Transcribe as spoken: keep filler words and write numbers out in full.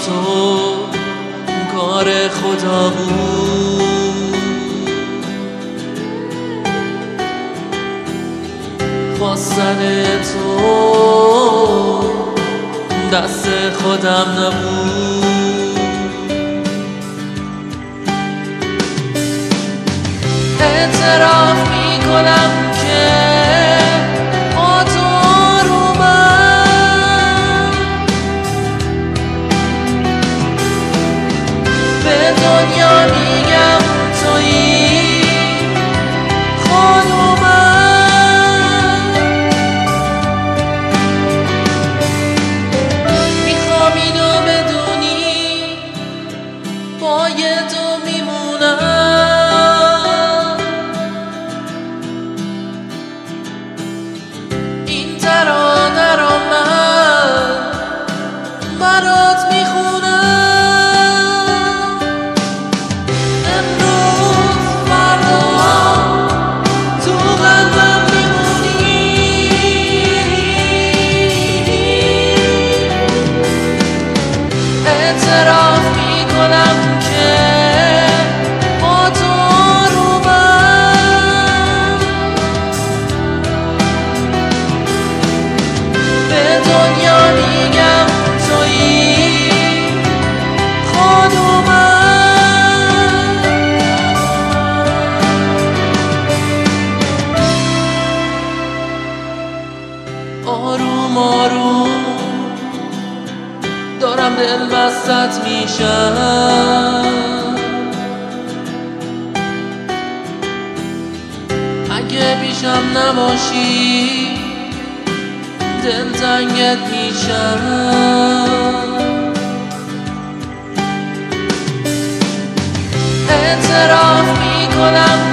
تو کار خدا بود، خواستن تو دست خودم نبود. اعتراف میکنم که با تو رو من به دنیا میگم تویی خانومم. میخوام اینو بدونی پای تو میمونم، ترانه را من برات میخونم. امروز فردا تو قلبم میمونی، اعتراف میکنم که با تو رو من به دنیا میگم تویی خانومم. آروم آروم دارم دل بستت میشم، اگه پیشم نباشی دلتنگت میشم. اعتراف میکنم